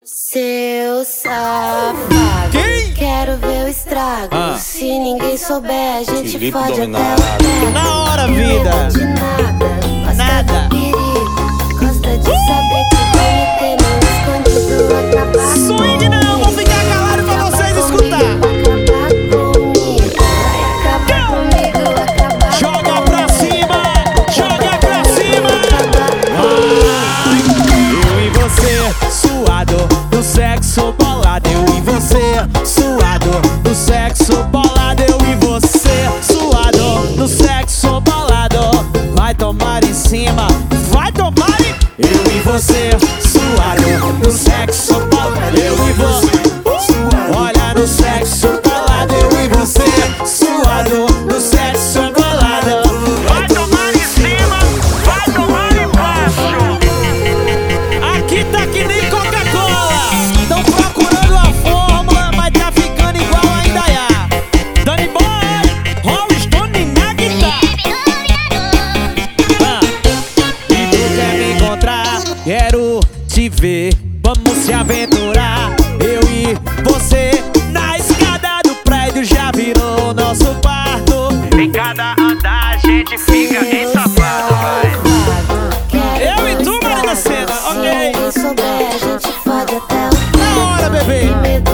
Seu safado, Quem? quero ver o estrago. Se ninguém souber, a gente Felipe fode dominado. até o teto. Na hora, Não vida. medo de nada, gosta Nada. do perigo, gosta de saber que vai me ter no escondido. Acabar Swing não, vou ficar calado pra vocês escutar. Acabar comigo, acabar Joga pra cima, joga pra cima. Eu e você, suado, no sexo bolado. Eu e você, suado, no sexo bolado. Eu e você, suado, no sexo bolado. Vai tomar em cima, vai tomar em... Eu e você, suado, no sexo bolado. Eu e você, olha no sexo bolado. Eu e você, suado, no sexo bolado. Vai tomar em cima, vai tomar embaixo. Aqui tá que nem Coca-Cola. Tão procurando a fórmula, mas tá ficando igual a Indaiá. Danny Boy, Rolling Stone na guitarra. E tu quer me encontrar? Quero te ver, vamos se aventurar. Eu e você na escada do prédio já virou nosso quarto. Em cada andar a gente fica ensapado, vai. Eu e tu, Marina Sena, ok. Se ninguém souber, a gente fode até o Na hora, bebê. medo